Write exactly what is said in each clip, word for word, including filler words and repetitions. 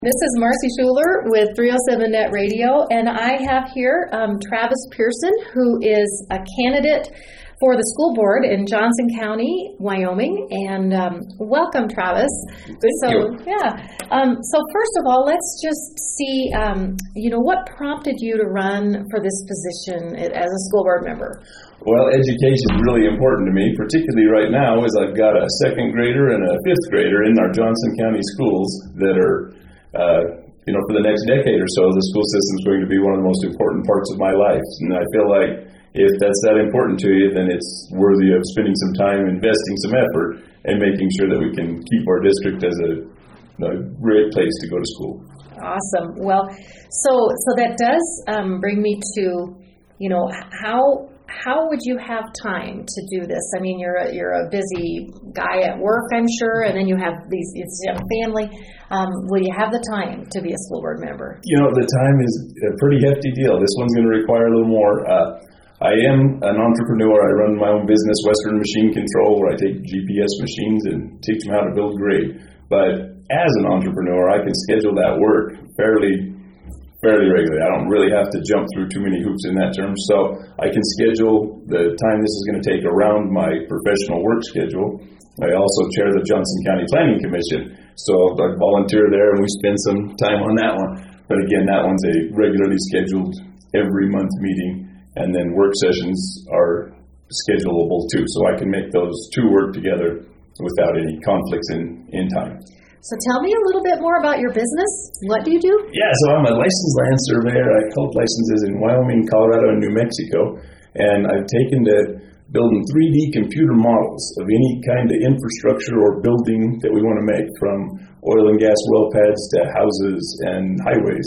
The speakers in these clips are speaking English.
This is Marcy Schuler with three oh seven Net Radio, and I have here um, Travis Pearson, who is a candidate for the school board in Johnson County, Wyoming. And um, welcome, Travis. Thank so, you. Yeah. Um, so first of all, let's just see, um, you know, what prompted you to run for this position as a school board member? Well, education is really important to me, particularly right now as I've got a second grader and a fifth grader in our Johnson County schools that are, uh, you know, for the next decade or so, the school system is going to be one of the most important parts of my life. And I feel like if that's that important to you, then it's worthy of spending some time, investing some effort, and making sure that we can keep our district as a, a great place to go to school. Awesome. Well, so so that does um, bring me to, you know, how how would you have time to do this? I mean, you're a, you're a busy guy at work, I'm sure, and then you have these it's a family. Um, will you have the time to be a school board member? You know, the time is a pretty hefty deal. This one's going to require a little more. Uh, I am an entrepreneur. I run my own business, Western Machine Control, where I take G P S machines and teach them how to build grade. But as an entrepreneur, I can schedule that work fairly fairly regularly. I don't really have to jump through too many hoops in that term. So I can schedule the time this is going to take around my professional work schedule. I also chair the Johnson County Planning Commission. So I volunteer there and we spend some time on that one. But again, that one's a regularly scheduled every month meeting. And then work sessions are schedulable too. So I can make those two work together without any conflicts in, in time. So tell me a little bit more about your business. What do you do? Yeah, so I'm a licensed land surveyor. I hold licenses in Wyoming, Colorado, and New Mexico. And I've taken to building three D computer models of any kind of infrastructure or building that we want to make, from oil and gas well pads to houses and highways.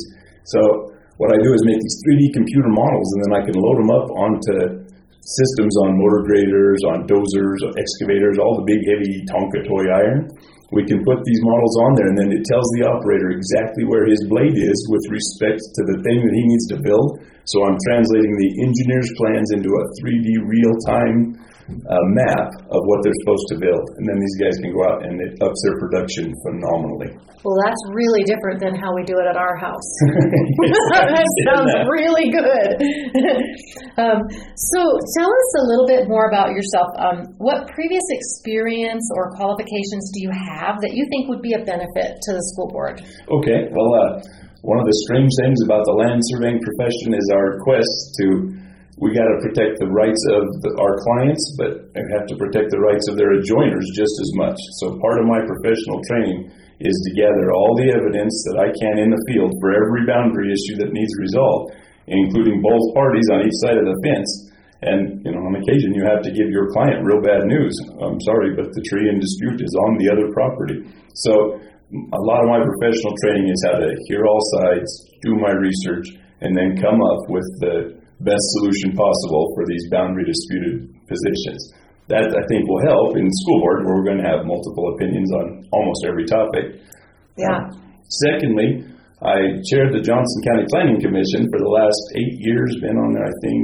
So what I do is make these three D computer models, and then I can load them up onto systems on motor graders, on dozers, on excavators, all the big heavy Tonka toy iron. We can put these models on there, and then it tells the operator exactly where his blade is with respect to the thing that he needs to build. So I'm translating the engineer's plans into a three D real-time uh, map of what they're supposed to build. And then these guys can go out and it ups their production phenomenally. Well, that's really different than how we do it at our house. That sounds really good. um, so tell us a little bit more about yourself. Um, what previous experience or qualifications do you have that you think would be a benefit to the school board? Okay. Well, uh, one of the strange things about the land surveying profession is our quest to we got to protect the rights of the, our clients, but we have to protect the rights of their adjoiners just as much. So part of my professional training is to gather all the evidence that I can in the field for every boundary issue that needs resolved, including both parties on each side of the fence. And, you know, on occasion you have to give your client real bad news. I'm sorry, but the tree in dispute is on the other property. So a lot of my professional training is how to hear all sides, do my research, and then come up with the best solution possible for these boundary disputed positions. That, I think, will help in school board, where we're going to have multiple opinions on almost every topic. Yeah. Um, secondly, I chaired the Johnson County Planning Commission for the last eight years, been on there, I think,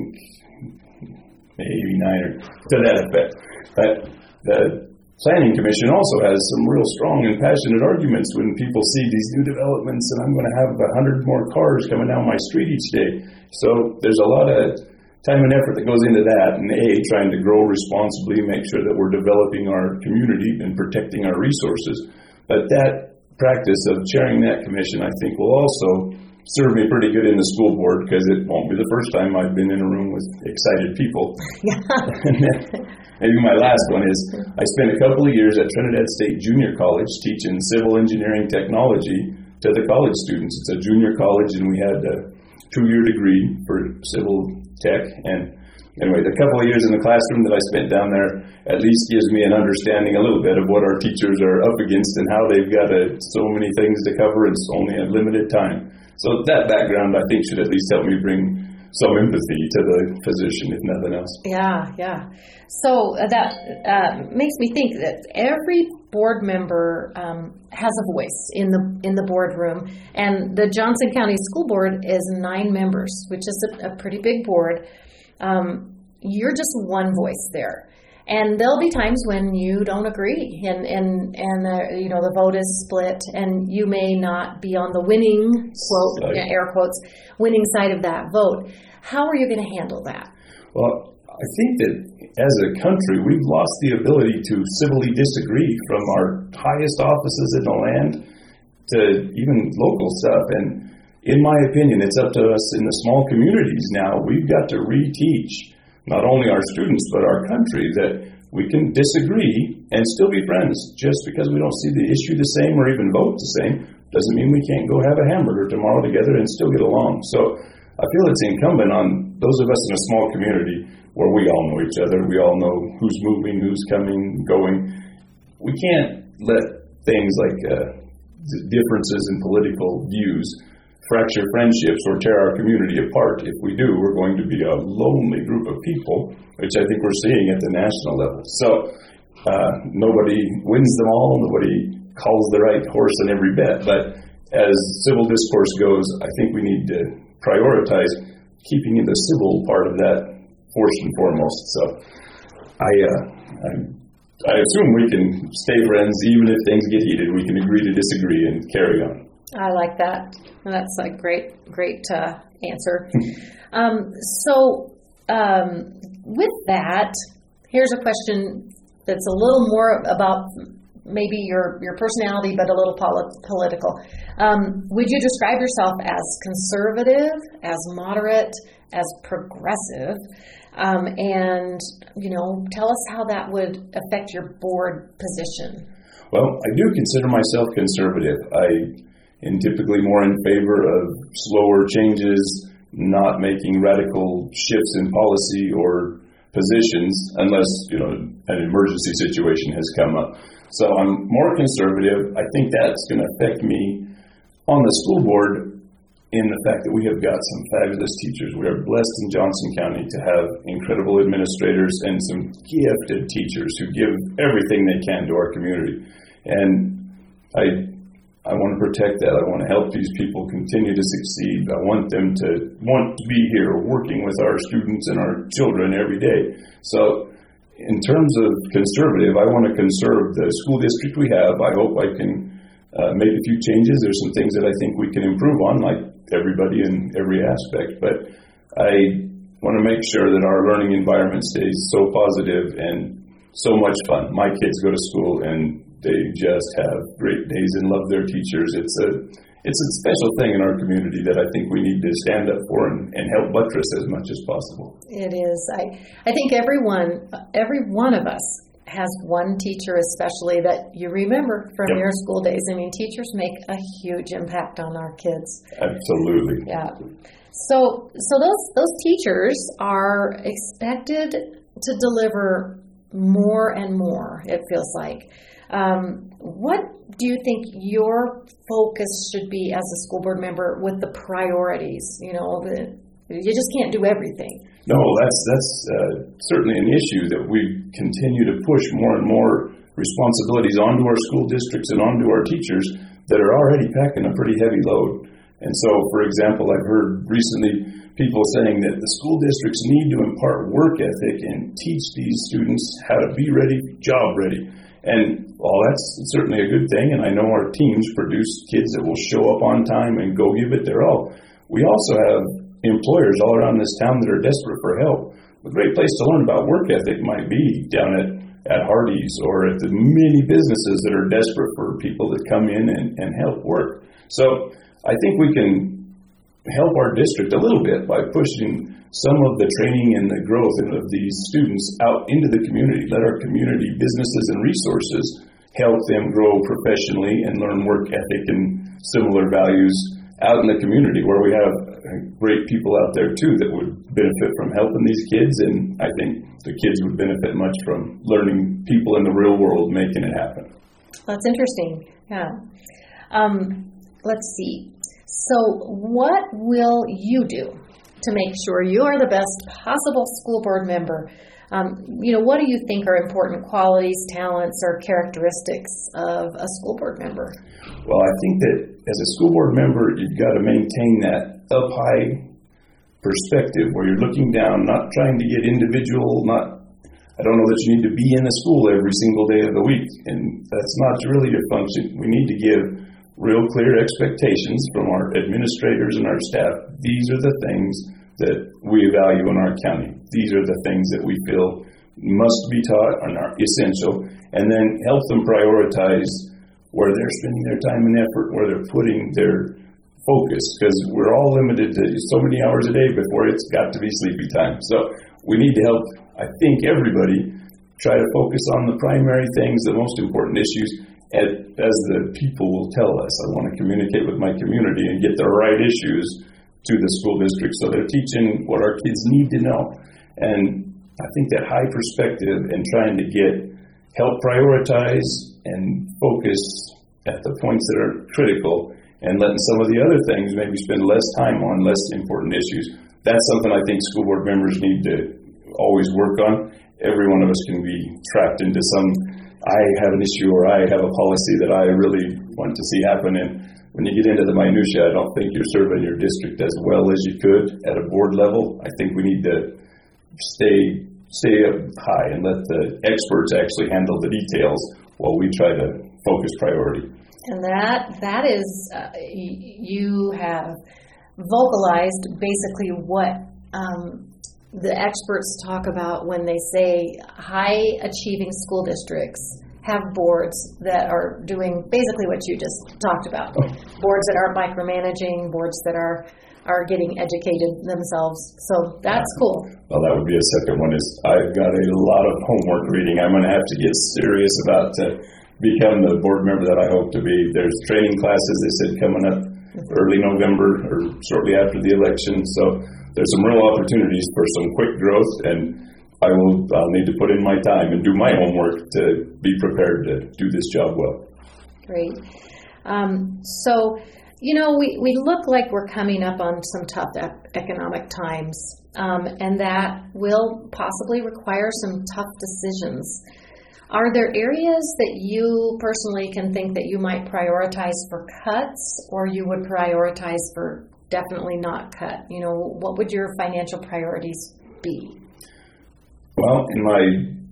maybe nine or to that effect. But the Planning Commission also has some real strong and passionate arguments when people see these new developments and I'm going to have a hundred more cars coming down my street each day. So there's a lot of time and effort that goes into that, and A, trying to grow responsibly, make sure that we're developing our community and protecting our resources. But that practice of chairing that commission, I think, will also serve me pretty good in the school board, because it won't be the first time I've been in a room with excited people. And then maybe my last one is I spent a couple of years at Trinidad State Junior College teaching civil engineering technology to the college students. It's a junior college, and we had a two-year degree for civil tech. And anyway, the couple of years in the classroom that I spent down there at least gives me an understanding a little bit of what our teachers are up against and how they've got a, so many things to cover in only a limited time. So that background, I think, should at least help me bring some empathy to the position, if nothing else. Yeah, yeah. So uh, that uh, makes me think that every board member um, has a voice in the in the boardroom, and the Johnson County School Board is nine members, which is a, a pretty big board. Um, you're just one voice there. And there'll be times when you don't agree, and and and the, you know the vote is split, and you may not be on the winning quote Right. air quotes winning side of that vote. How are you going to handle that? Well, I think that as a country, we've lost the ability to civilly disagree, from our highest offices in the land to even local stuff. And in my opinion, it's up to us in the small communities now. We've got to reteach not only our students, but our country, that we can disagree and still be friends. Just because we don't see the issue the same or even vote the same doesn't mean we can't go have a hamburger tomorrow together and still get along. So I feel it's incumbent on those of us in a small community where we all know each other, we all know who's moving, who's coming, going. We can't let things like uh, differences in political views fracture friendships or tear our community apart. If we do, we're going to be a lonely group of people, which I think we're seeing at the national level. So uh, nobody wins them all, nobody calls the right horse in every bet. But as civil discourse goes, I think we need to prioritize keeping in the civil part of that first and foremost. So I, uh, I, I assume we can stay friends even if things get heated. We can agree to disagree and carry on. I like that. That's a great, great uh, answer. um, so um, with that, here's a question that's a little more about maybe your, your personality, but a little poli- political. Um, would you describe yourself as conservative, as moderate, as progressive? Um, and, you know, tell us how that would affect your board position. Well, I do consider myself conservative. I am typically more in favor of slower changes, not making radical shifts in policy or positions unless, you know, an emergency situation has come up. So I'm more conservative. I think that's going to affect me on the school board in the fact that we have got some fabulous teachers. We are blessed in Johnson County to have incredible administrators and some gifted teachers who give everything they can to our community. And I I want to protect that. I want to help these people continue to succeed. I want them to want to be here working with our students and our children every day. So in terms of conservative, I want to conserve the school district we have. I hope I can uh, make a few changes. There's some things that I think we can improve on, like everybody in every aspect. But I want to make sure that our learning environment stays so positive and so much fun. My kids go to school and they just have great days and love their teachers. It's a it's a special thing in our community that I think we need to stand up for and, and help buttress as much as possible. It is. I I think everyone, every one of us has one teacher especially that you remember from Yep. your school days. I mean, teachers make a huge impact on our kids. Absolutely. Yeah. So so those those teachers are expected to deliver more and more, it feels like. Um, what do you think your focus should be as a school board member with the priorities? You know, the, you just can't do everything. No, that's that's uh, certainly an issue that we continue to push more and more responsibilities onto our school districts and onto our teachers that are already packing a pretty heavy load. And so, for example, I've heard recently people saying that the school districts need to impart work ethic and teach these students how to be ready, job ready. And well, that's certainly a good thing, and I know our teams produce kids that will show up on time and go give it their all. We also have employers all around this town that are desperate for help. A great place to learn about work ethic might be down at, at Hardee's or at the many businesses that are desperate for people that come in and, and help work. So I think we can help our district a little bit by pushing some of the training and the growth of these students out into the community. Let our community businesses and resources help them grow professionally and learn work ethic and similar values out in the community where we have great people out there too that would benefit from helping these kids, and I think the kids would benefit much from learning people in the real world making it happen. That's interesting. Yeah. Um, let's see. So what will you do to make sure you are the best possible school board member? Um, you know, what do you think are important qualities, talents, or characteristics of a school board member? Well, I think that as a school board member, you've got to maintain that up high perspective where you're looking down, not trying to get individual, not I don't know that you need to be in the school every single day of the week, and that's not really your function. We need to give real clear expectations from our administrators and our staff. These are the things that we value in our county. These are the things that we feel must be taught and are essential, and then help them prioritize where they're spending their time and effort, where they're putting their focus, because we're all limited to so many hours a day before it's got to be sleepy time. So we need to help, I think, everybody try to focus on the primary things, the most important issues, as, as the people will tell us. I want to communicate with my community and get the right issues to the school district, so they're teaching what our kids need to know. And I think that high perspective and trying to get help prioritize and focus at the points that are critical, and letting some of the other things maybe spend less time on less important issues. That's something I think school board members need to always work on. Every one of us can be trapped into some, I have an issue or I have a policy that I really want to see happen. And when you get into the minutia, I don't think you're serving your district as well as you could at a board level. I think we need to stay stay up high and let the experts actually handle the details while we try to focus priority. And that that is, uh, you have vocalized basically what um, the experts talk about when they say high-achieving school districts have boards that are doing basically what you just talked about. Boards that aren't micromanaging, boards that are, are getting educated themselves. So that's cool. Well, that would be a second one. Is I've got a lot of homework reading. I'm going to have to get serious about uh, become the board member that I hope to be. There's training classes, they said, coming up early November or shortly after the election. So there's some real opportunities for some quick growth, and I will I'll need to put in my time and do my homework to be prepared to do this job well. Great. Um, so, you know, we, we look like we're coming up on some tough ep- economic times, um, and that will possibly require some tough decisions. Are there areas that you personally can think that you might prioritize for cuts, or you would prioritize for definitely not cut? You know, what would your financial priorities be? Well, in my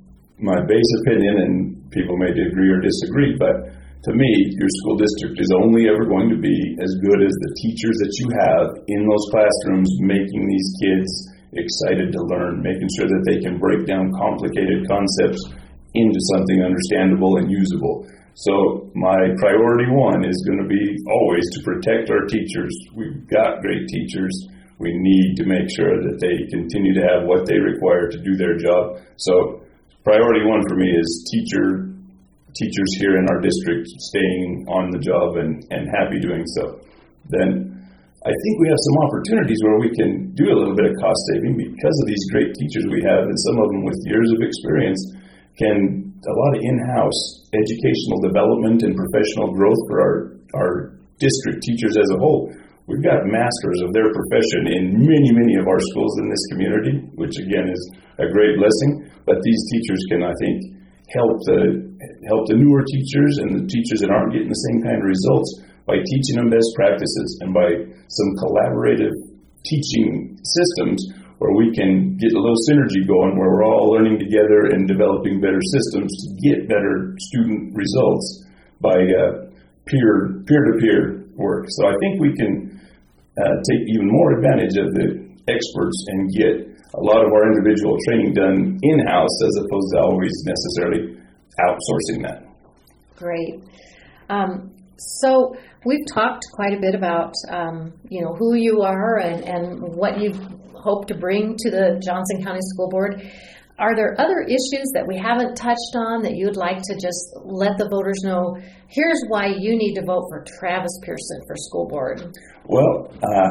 my base opinion, and people may agree or disagree, but to me, your school district is only ever going to be as good as the teachers that you have in those classrooms, making these kids excited to learn, making sure that they can break down complicated concepts into something understandable and usable. So my priority one is going to be always to protect our teachers. We've got great teachers. We need to make sure that they continue to have what they require to do their job. So priority one for me is teacher teachers here in our district staying on the job and, and happy doing so. Then I think we have some opportunities where we can do a little bit of cost saving because of these great teachers we have, and some of them with years of experience can a lot of in-house educational development and professional growth for our, our district teachers as a whole. We've got masters of their profession in many, many of our schools in this community, which again is a great blessing. But these teachers can, I think, help the help the newer teachers and the teachers that aren't getting the same kind of results by teaching them best practices and by some collaborative teaching systems where we can get a little synergy going, where we're all learning together and developing better systems to get better student results by uh, peer peer-to-peer work. So I think we can uh, take even more advantage of the experts and get a lot of our individual training done in-house as opposed to always necessarily outsourcing that. Great. Um, so we've talked quite a bit about, um, you know, who you are and, and what you hope to bring to the Johnson County School Board. Are there other issues that we haven't touched on that you'd like to just let the voters know, here's why you need to vote for Travis Pearson for school board? Well, uh,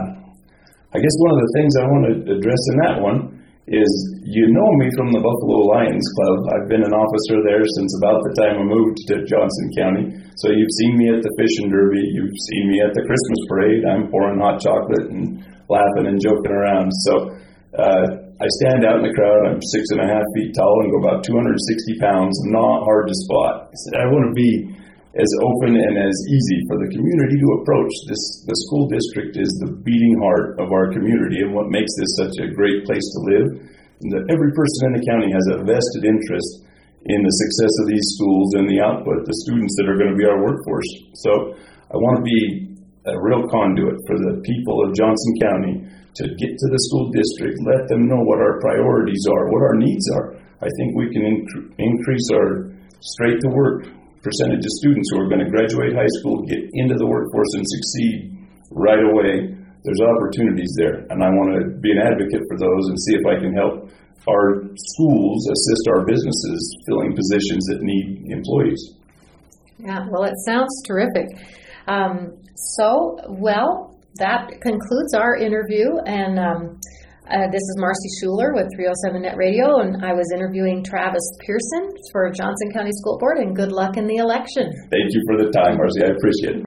I guess one of the things I want to address in that one is, you know me from the Buffalo Lions Club. I've been an officer there since about the time I moved to Johnson County. So you've seen me at the Fishing Derby. You've seen me at the Christmas parade. I'm pouring hot chocolate and laughing and joking around. So uh, I stand out in the crowd. I'm six and a half feet tall and go about two hundred sixty pounds. Not hard to spot. I said, I want to be as open and as easy for the community to approach. This, the school district is the beating heart of our community and what makes this such a great place to live. that every person in the county has a vested interest in the success of these schools and the output, the students that are going to be our workforce. So I want to be a real conduit for the people of Johnson County to get to the school district, let them know what our priorities are, what our needs are. I think we can inc- increase our straight-to-work percentage of students who are going to graduate high school, get into the workforce, and succeed right away. There's opportunities there, and I want to be an advocate for those and see if I can help our schools assist our businesses filling positions that need employees. Yeah, well, it sounds terrific. Um, so, well, that concludes our interview, and um, uh, this is Marcy Schuler with three oh seven Net Radio, and I was interviewing Travis Pearson for Johnson County School Board, and good luck in the election. Thank you for the time, Marcy. I appreciate it.